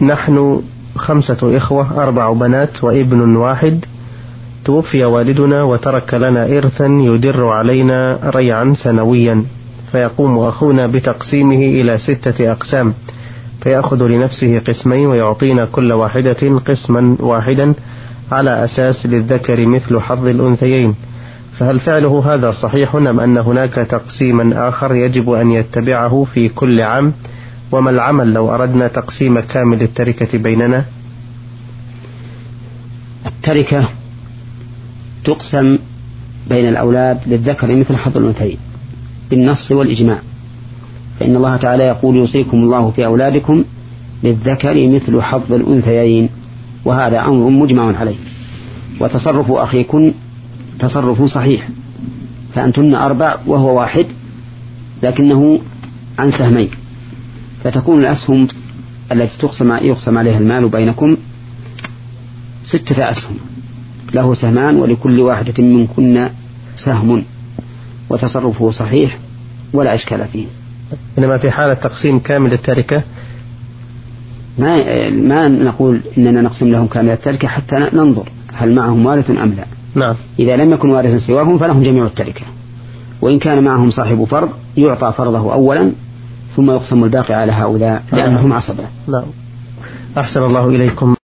نحن 5 إخوة 4 بنات وابن واحد. توفي والدنا وترك لنا إرثا يدر علينا ريعا سنويا، فيقوم أخونا بتقسيمه إلى 6 أقسام، فيأخذ لنفسه قسمين ويعطينا كل واحدة قسما واحدا على أساس للذكر مثل حظ الأنثيين، فهل فعله هذا صحيح أم أن هناك تقسيما آخر يجب أن يتبعه في كل عام؟ وما العمل لو أردنا تقسيم كامل التركة بيننا؟ التركة تقسم بين الأولاد للذكر مثل حظ الأنثيين بالنص والإجماع، فإن الله تعالى يقول يوصيكم الله في أولادكم للذكر مثل حظ الأنثيين، وهذا أمر مجمع عليه. وتصرف أخيكم تصرف صحيح، فأنتن 4 وهو 1 لكنه عن سهمين، فتكون الأسهم التي يقسم عليها المال بينكم 6 أسهم، له سهمان ولكل واحدة منكن سهم، وتصرفه صحيح ولا إشكال فيه. إنما في حالة تقسيم كامل التركة ما نقول إننا نقسم لهم كامل التركة حتى ننظر هل معهم وارث أم لا. نعم. إذا لم يكن وارث سواهم فلهم جميع التركة، وإن كان معهم صاحب فرض يعطى فرضه أولا ثم يقسم الباقي على هؤلاء لأنهم عصبة. نعم. أحسن الله إليكم.